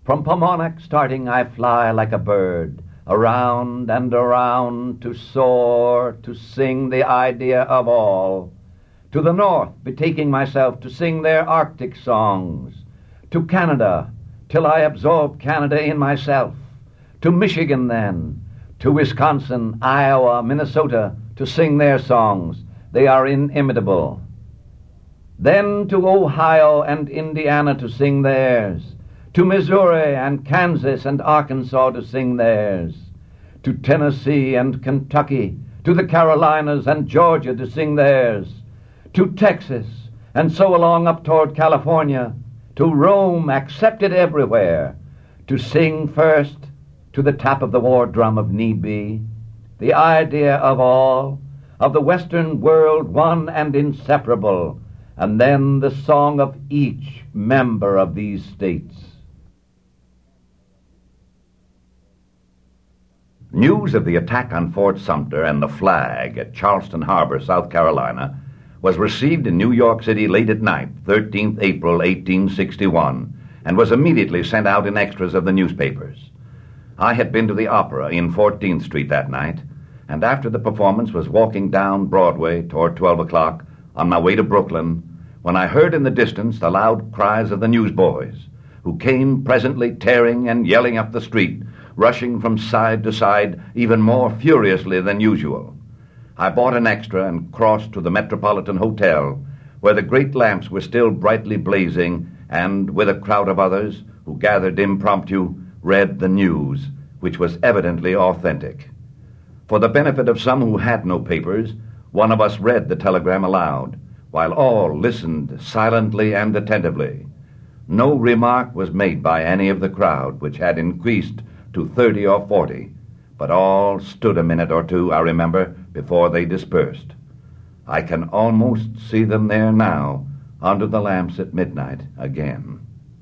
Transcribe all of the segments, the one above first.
From Paumanok starting I fly like a bird, around and around to soar, to sing the idea of all. To the north betaking myself to sing their Arctic songs. To Canada, till I absorb Canada in myself. To Michigan then, to Wisconsin, Iowa, Minnesota, to sing their songs. They are inimitable. Then to Ohio and Indiana to sing theirs. To Missouri and Kansas and Arkansas to sing theirs. To Tennessee and Kentucky, to the Carolinas and Georgia to sing theirs. To Texas, and so along up toward California. To Rome, accepted everywhere. To sing first, to the tap of the war drum of need be, the idea of all, of the Western world one and inseparable, and then the song of each member of these states. News of the attack on Fort Sumter and the flag at Charleston Harbor, South Carolina, was received in New York City late at night, 13th April 1861, and was immediately sent out in extras of the newspapers. I had been to the Opera in 14th Street that night, and after the performance was walking down Broadway toward 12 o'clock on my way to Brooklyn, when I heard in the distance the loud cries of the newsboys, who came presently tearing and yelling up the street, rushing from side to side even more furiously than usual. I bought an extra and crossed to the Metropolitan Hotel, where the great lamps were still brightly blazing, and, with a crowd of others who gathered impromptu, read the news, which was evidently authentic. For the benefit of some who had no papers, one of us read the telegram aloud, while all listened silently and attentively. No remark was made by any of the crowd, which had increased to 30 or 40, but all stood a minute or two, I remember, before they dispersed. I can almost see them there now, under the lamps at midnight again.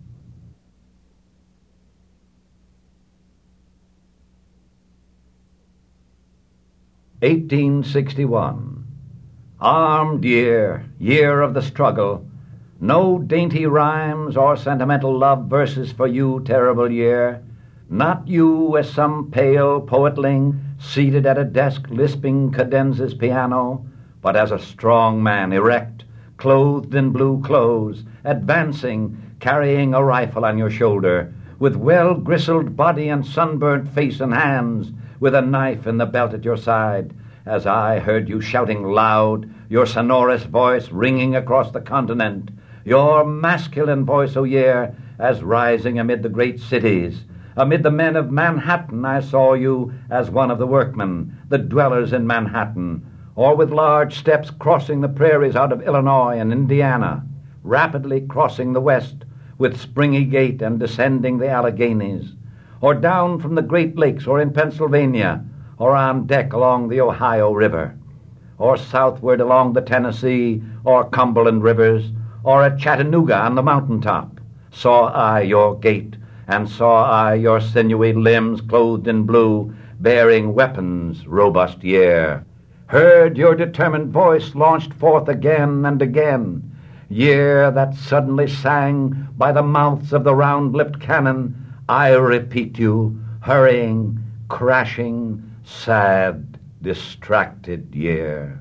"1861. Armed year, year of the struggle. No dainty rhymes or sentimental love verses for you, terrible year. Not you as some pale poetling, seated at a desk lisping Cadenz's piano, but as a strong man, erect, clothed in blue clothes, advancing, carrying a rifle on your shoulder, with well-gristled body and sunburnt face and hands, with a knife in the belt at your side, as I heard you shouting loud, your sonorous voice ringing across the continent, your masculine voice, O year, as rising amid the great cities. Amid the men of Manhattan I saw you as one of the workmen, the dwellers in Manhattan, or with large steps crossing the prairies out of Illinois and Indiana, rapidly crossing the west with springy gait and descending the Alleghanies, or down from the Great Lakes or in Pennsylvania, or on deck along the Ohio River, or southward along the Tennessee or Cumberland rivers, or at Chattanooga on the mountaintop, saw I your gait, and saw I your sinewy limbs clothed in blue, bearing weapons, robust year. Heard your determined voice launched forth again and again, year that suddenly sang by the mouths of the round-lipped cannon, I repeat you, hurrying, crashing, sad, distracted year.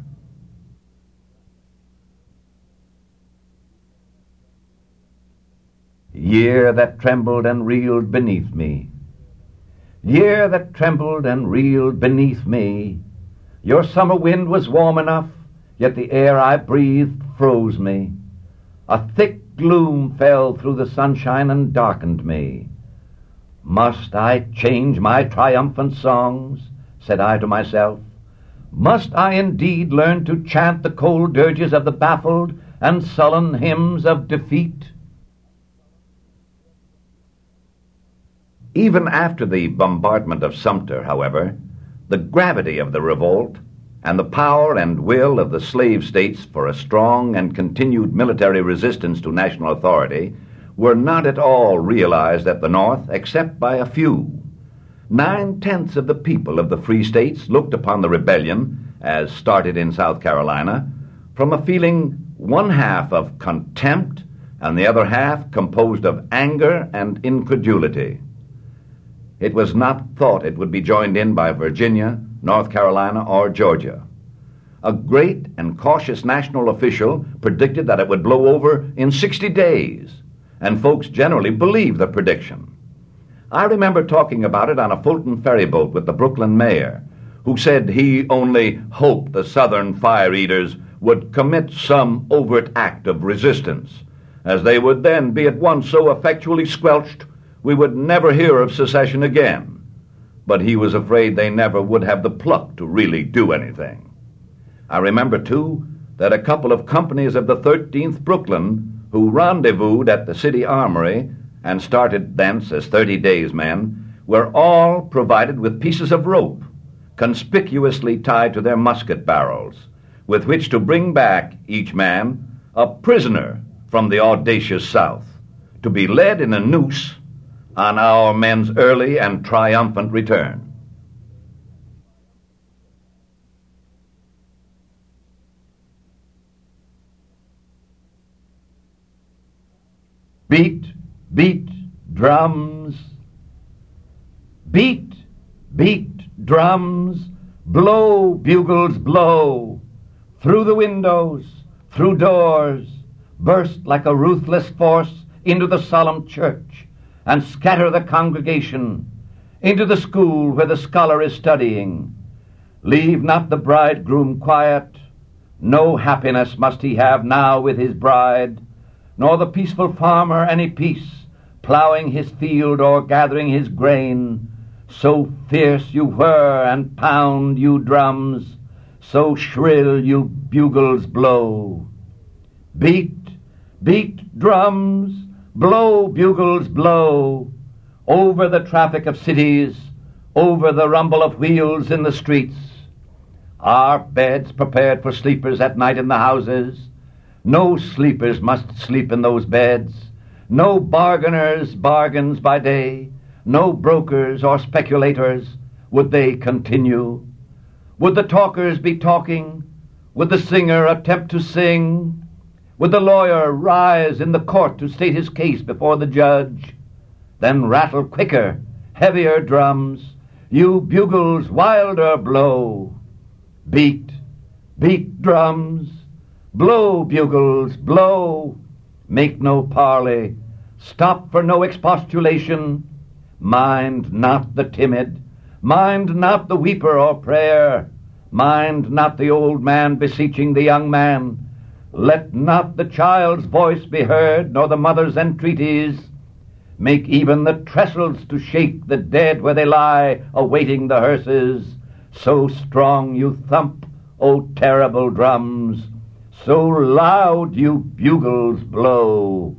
Year that trembled and reeled beneath me. Year that trembled and reeled beneath me. Your summer wind was warm enough, yet the air I breathed froze me. A thick gloom fell through the sunshine and darkened me. Must I change my triumphant songs? Said I to myself. Must I indeed learn to chant the cold dirges of the baffled and sullen hymns of defeat? Even after the bombardment of Sumter, however, the gravity of the revolt and the power and will of the slave states for a strong and continued military resistance to national authority were not at all realized at the North except by a few. 9/10 of the people of the free states looked upon the rebellion, as started in South Carolina, from a feeling one half of contempt and the other half composed of anger and incredulity. It was not thought it would be joined in by Virginia, North Carolina, or Georgia. A great and cautious national official predicted that it would blow over in 60 days, and folks generally believed the prediction. I remember talking about it on a Fulton ferry boat with the Brooklyn mayor, who said he only hoped the Southern fire eaters would commit some overt act of resistance, as they would then be at once so effectually squelched we would never hear of secession again. But he was afraid they never would have the pluck to really do anything. I remember, too, that a couple of companies of the 13th Brooklyn, who rendezvoused at the city armory and started thence as 30 days men, were all provided with pieces of rope, conspicuously tied to their musket barrels, with which to bring back, each man, a prisoner from the audacious South, to be led in a noose on our men's early and triumphant return. Beat, beat, drums. Beat, beat, drums. Blow, bugles, blow. Through the windows, through doors, burst like a ruthless force into the solemn church, and scatter the congregation into the school where the scholar is studying. Leave not the bridegroom quiet. No happiness must he have now with his bride, nor the peaceful farmer any peace, ploughing his field or gathering his grain. So fierce you whir and pound, you drums, so shrill you bugles blow. Beat, beat, drums, blow, bugles, blow, over the traffic of cities, over the rumble of wheels in the streets. Are beds prepared for sleepers at night in the houses? No sleepers must sleep in those beds. No bargainers bargains by day. No brokers or speculators. Would they continue? Would the talkers be talking? Would the singer attempt to sing? Would the lawyer rise in the court to state his case before the judge? Then rattle quicker, heavier drums, you bugles wilder blow. Beat, beat, drums, blow, bugles, blow. Make no parley, stop for no expostulation. Mind not the timid, mind not the weeper or prayer, mind not the old man beseeching the young man. Let not the child's voice be heard, nor the mother's entreaties. Make even the trestles to shake the dead where they lie, awaiting the hearses. So strong you thump, O terrible drums, so loud you bugles blow.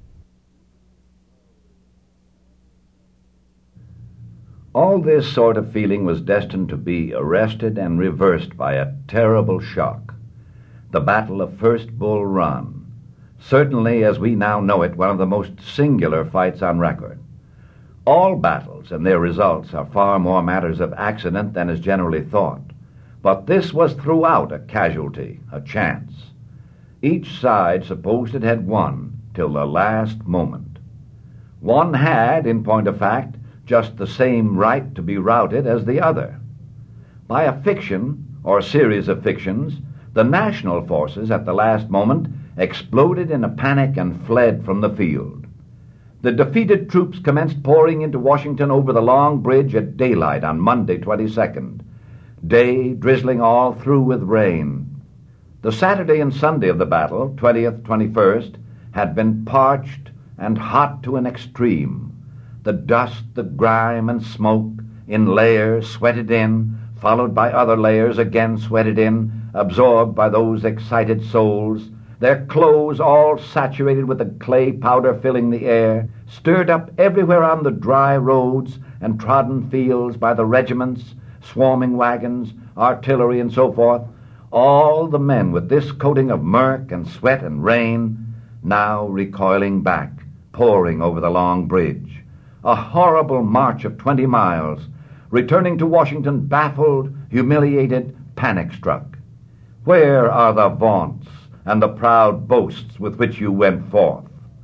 All this sort of feeling was destined to be arrested and reversed by a terrible shock. The Battle of First Bull Run, certainly as we now know it, one of the most singular fights on record. All battles and their results are far more matters of accident than is generally thought, but this was throughout a casualty, a chance. Each side supposed it had won till the last moment. One had, in point of fact, just the same right to be routed as the other. By a fiction, or series of fictions, the national forces at the last moment exploded in a panic and fled from the field. The defeated troops commenced pouring into Washington over the Long Bridge at daylight on Monday, 22nd, day drizzling all through with rain. The Saturday and Sunday of the battle, 20th, 21st, had been parched and hot to an extreme. The dust, the grime, and smoke, in layers sweated in, followed by other layers again sweated in, absorbed by those excited souls, their clothes all saturated with the clay powder filling the air, stirred up everywhere on the dry roads and trodden fields by the regiments, swarming wagons, artillery, and so forth, all the men with this coating of murk and sweat and rain, now recoiling back, pouring over the Long Bridge. A horrible march of 20 miles, returning to Washington baffled, humiliated, panic-struck. Where are the vaunts and the proud boasts with which you went forth?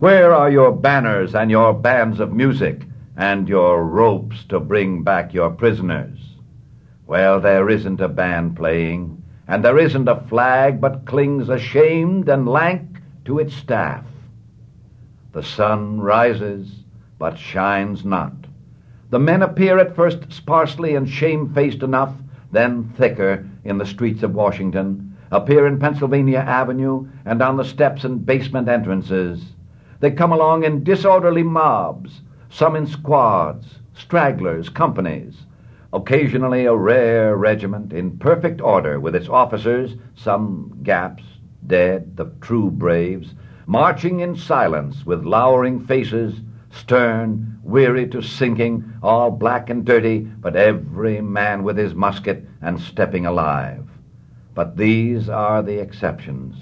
Where are your banners and your bands of music and your ropes to bring back your prisoners? Well, there isn't a band playing, and there isn't a flag but clings ashamed and lank to its staff. The sun rises, but shines not. The men appear at first sparsely and shamefaced enough, then thicker in the streets of Washington, appear in Pennsylvania Avenue and on the steps and basement entrances. They come along in disorderly mobs, some in squads, stragglers, companies, occasionally a rare regiment in perfect order with its officers, some gaps, dead, the true braves, marching in silence with lowering faces, stern, weary to sinking, all black and dirty, but every man with his musket and stepping alive. But these are the exceptions.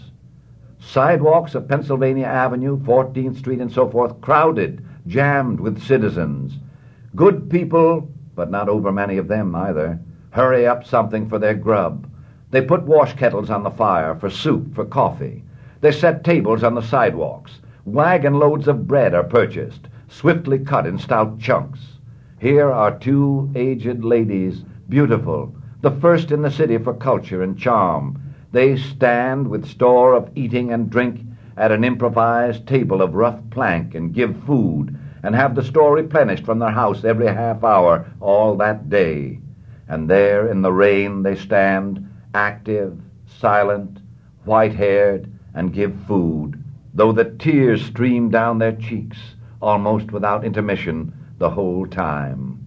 Sidewalks of Pennsylvania Avenue, 14th Street, and so forth, crowded, jammed with citizens. Good people, but not over many of them either, hurry up something for their grub. They put wash kettles on the fire for soup, for coffee. They set tables on the sidewalks. Wagon loads of bread are purchased, swiftly cut in stout chunks. Here are two aged ladies, beautiful, the first in the city for culture and charm. They stand with store of eating and drink at an improvised table of rough plank and give food and have the store replenished from their house every half hour all that day. And there in the rain they stand, active, silent, white-haired, and give food, though the tears stream down their cheeks, almost without intermission, the whole time.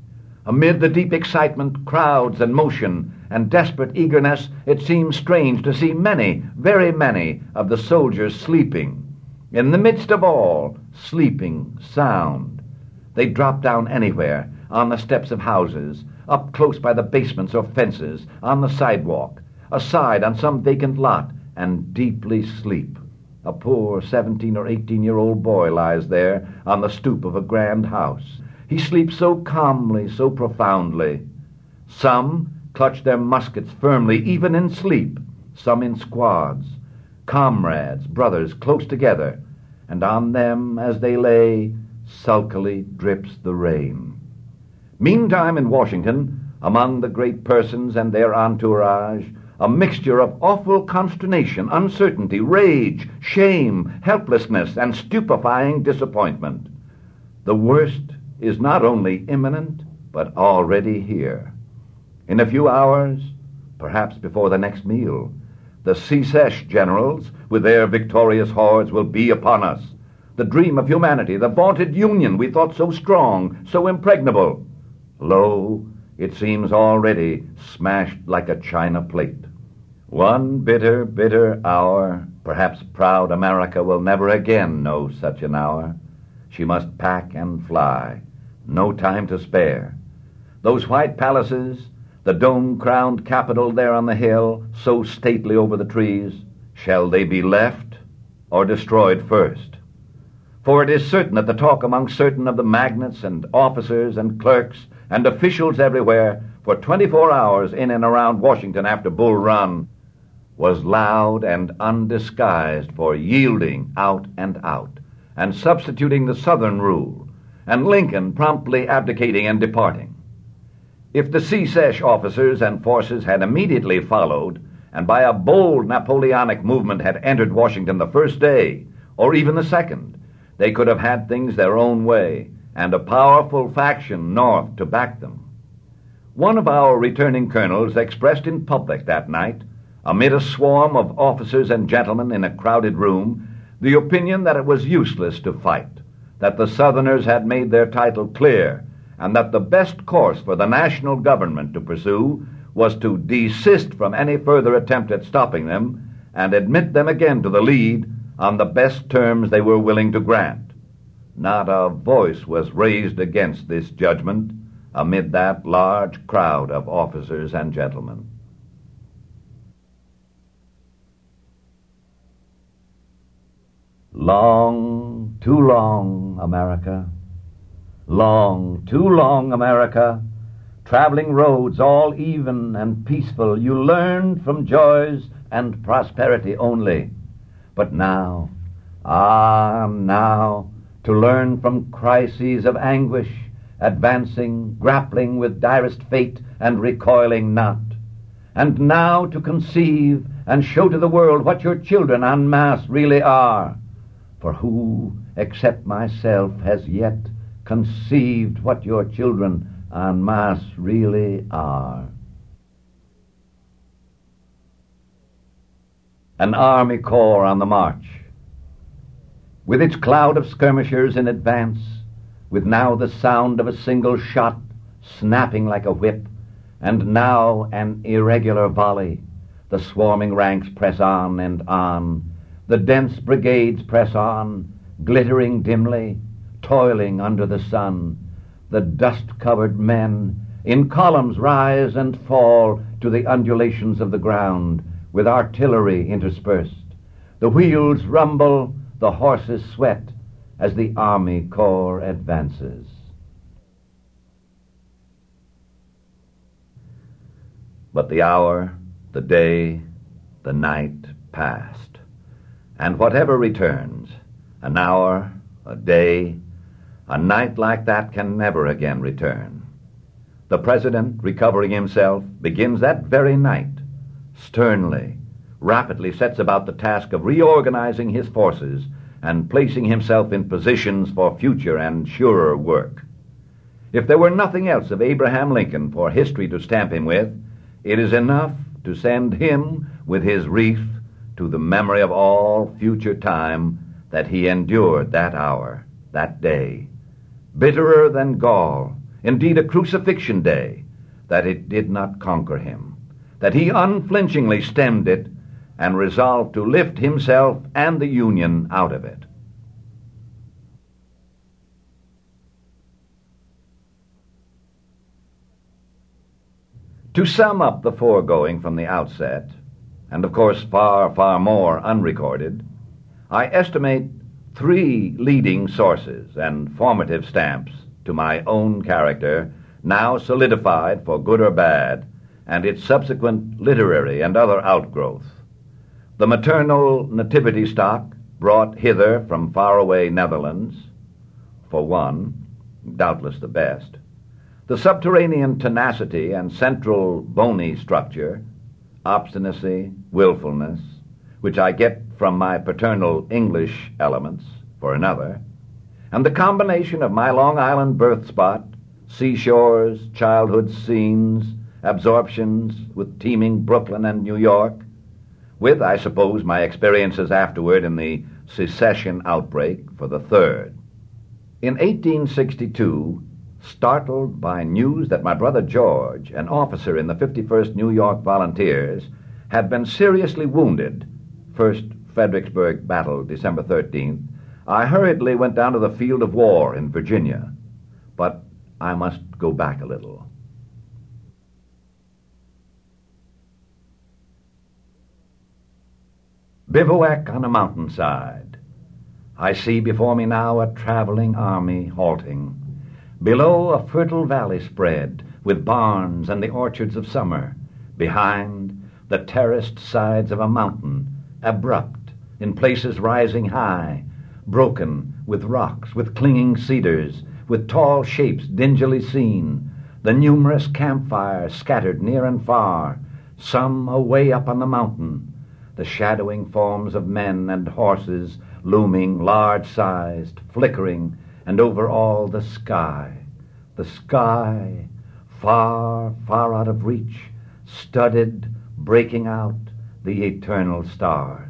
Amid the deep excitement, crowds, and motion, and desperate eagerness, it seems strange to see many, very many, of the soldiers sleeping. In the midst of all, sleeping, sound. They drop down anywhere, on the steps of houses, up close by the basements or fences, on the sidewalk, aside on some vacant lot, and deeply sleep. A poor 17 or 18-year-old boy lies there on the stoop of a grand house. He sleeps so calmly, so profoundly. Some clutch their muskets firmly, even in sleep, some in squads, comrades, brothers, close together, and on them, as they lay, sulkily drips the rain. Meantime, in Washington, among the great persons and their entourage, a mixture of awful consternation, uncertainty, rage, shame, helplessness, and stupefying disappointment. The worst is not only imminent, but already here. In a few hours, perhaps before the next meal, the secesh generals, with their victorious hordes, will be upon us. The dream of humanity, the vaunted Union we thought so strong, so impregnable. Lo, it seems already smashed like a china plate. One bitter, bitter hour. Perhaps proud America will never again know such an hour. She must pack and fly. No time to spare. Those white palaces, the dome-crowned Capitol there on the hill, so stately over the trees, shall they be left or destroyed first? For it is certain that the talk among certain of the magnates and officers and clerks and officials everywhere for 24 hours in and around Washington after Bull Run was loud and undisguised for yielding out, and substituting the Southern rule, and Lincoln promptly abdicating and departing. If the secesh officers and forces had immediately followed, and by a bold Napoleonic movement had entered Washington the first day, or even the second, they could have had things their own way, and a powerful faction north to back them. One of our returning colonels expressed in public that night, amid a swarm of officers and gentlemen in a crowded room, the opinion that it was useless to fight, that the Southerners had made their title clear, and that the best course for the national government to pursue was to desist from any further attempt at stopping them and admit them again to the lead on the best terms they were willing to grant. Not a voice was raised against this judgment amid that large crowd of officers and gentlemen. Long, too long, America. Long, too long, America. Traveling roads all even and peaceful, you learned from joys and prosperity only. But now, Ah, now, to learn from crises of anguish, advancing, grappling with direst fate, and recoiling not. And now to conceive and show to the world what your children en masse really are. For who, except myself, has yet conceived what your children en masse really are? An army corps on the march, with its cloud of skirmishers in advance, with now the sound of a single shot snapping like a whip, and now an irregular volley. The swarming ranks press on and on. The dense brigades press on, glittering dimly, toiling under the sun. The dust-covered men in columns rise and fall to the undulations of the ground, with artillery interspersed. The wheels rumble, the horses sweat, as the army corps advances. But the hour, the day, the night passed, and whatever returns, an hour, a day, a night like that can never again return. The President, recovering himself, begins that very night, sternly, rapidly sets about the task of reorganizing his forces and placing himself in positions for future and surer work. If there were nothing else of Abraham Lincoln for history to stamp him with, it is enough to send him with his wreath to the memory of all future time that he endured that hour, that day, bitterer than gall, indeed a crucifixion day, that it did not conquer him, that he unflinchingly stemmed it and resolved to lift himself and the Union out of it. To sum up the foregoing from the outset, and of course far, far more unrecorded, I estimate 3 leading sources and formative stamps to my own character, now solidified for good or bad, and its subsequent literary and other outgrowth. The maternal nativity stock brought hither from faraway Netherlands, for one, doubtless the best. The subterranean tenacity and central bony structure, obstinacy, willfulness, which I get from my paternal English elements, for another, and the combination of my Long Island birth spot, seashores, childhood scenes, absorptions with teeming Brooklyn and New York, with, I suppose, my experiences afterward in the secession outbreak, for the third. In 1862, startled by news that my brother George, an officer in the 51st New York Volunteers, had been seriously wounded, First Fredericksburg Battle, December 13th, I hurriedly went down to the field of war in Virginia. But I must go back a little. Bivouac on a mountainside. I see before me now a traveling army halting. Below, a fertile valley spread, with barns and the orchards of summer. Behind, the terraced sides of a mountain, abrupt, in places rising high, broken with rocks, with clinging cedars, with tall shapes dingily seen, the numerous campfires scattered near and far, some away up on the mountain, the shadowing forms of men and horses looming large-sized, flickering, and over all the sky, far, far out of reach, studded, breaking out, the eternal stars.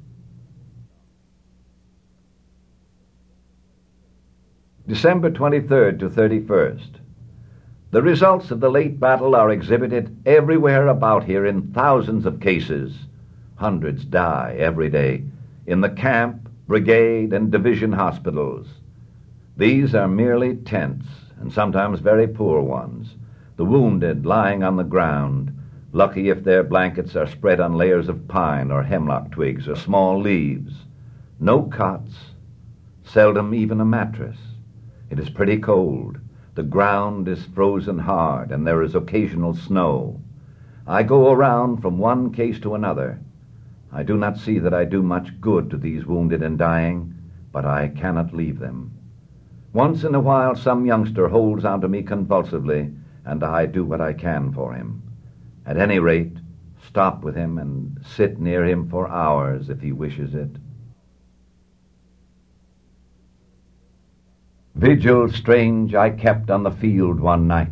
December 23rd to 31st. The results of the late battle are exhibited everywhere about here in thousands of cases. Hundreds die every day in the camp, brigade, and division hospitals. These are merely tents, and sometimes very poor ones, the wounded lying on the ground, lucky if their blankets are spread on layers of pine or hemlock twigs or small leaves. No cots, seldom even a mattress. It is pretty cold. The ground is frozen hard, and there is occasional snow. I go around from one case to another. I do not see that I do much good to these wounded and dying, but I cannot leave them. Once in a while some youngster holds on to me convulsively, and I do what I can for him. At any rate, stop with him and sit near him for hours if he wishes it. Vigil strange I kept on the field one night.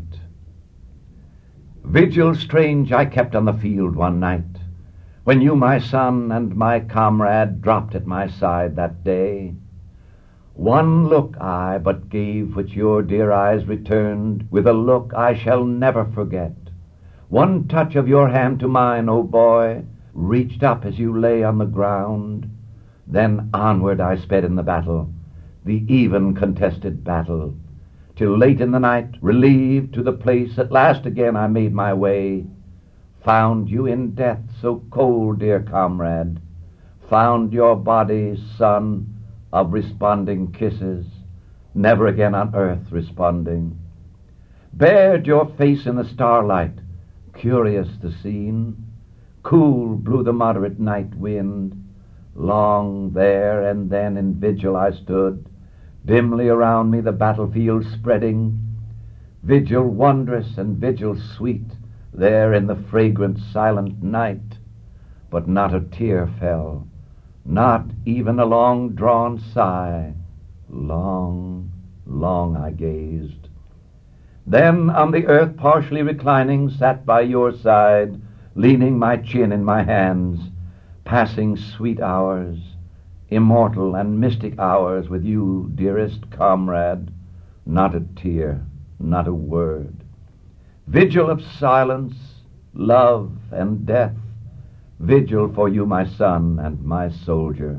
Vigil strange I kept on the field one night, when you, my son, and my comrade, dropped at my side that day. One look I but gave, which your dear eyes returned, with a look I shall never forget. One touch of your hand to mine, O boy, reached up as you lay on the ground. Then onward I sped in the battle, the even contested battle, till late in the night, relieved to the place, at last again I made my way. Found you in death so cold, dear comrade, found your body, son, of responding kisses, never again on earth responding. Bared your face in the starlight, curious the scene, cool blew the moderate night wind. Long there and then in vigil I stood, dimly around me the battlefield spreading, vigil wondrous and vigil sweet, there in the fragrant silent night. But not a tear fell, not even a long-drawn sigh. Long, long I gazed. Then on the earth partially reclining, sat by your side, leaning my chin in my hands, passing sweet hours, immortal and mystic hours with you, dearest comrade. Not a tear, not a word. Vigil of silence, love, and death. Vigil for you, my son and my soldier.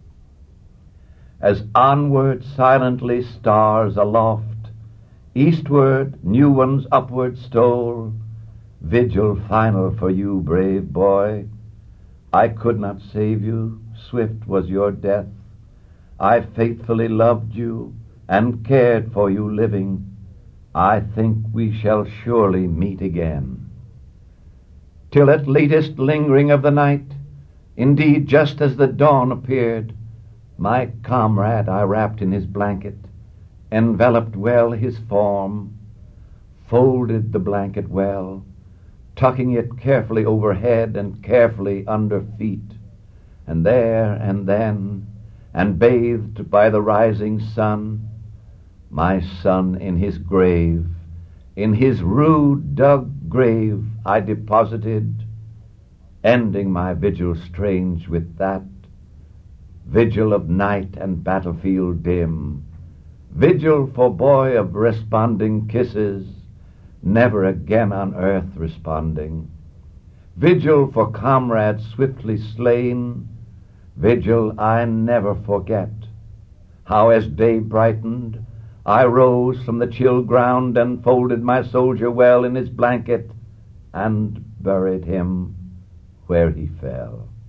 As onward silently stars aloft, eastward new ones upward stole, vigil final for you, brave boy. I could not save you, swift was your death. I faithfully loved you and cared for you living. I think we shall surely meet again. Till at latest lingering of the night, indeed just as the dawn appeared, my comrade I wrapped in his blanket, enveloped well his form, folded the blanket well, tucking it carefully overhead and carefully under feet, and there and then, and bathed by the rising sun, my son in his grave, in his rude dug grave I deposited, ending my vigil strange with that, vigil of night and battlefield dim, vigil for boy of responding kisses, never again on earth responding, vigil for comrades swiftly slain, vigil I never forget, how as day brightened I rose from the chill ground and folded my soldier well in his blanket and buried him where he fell.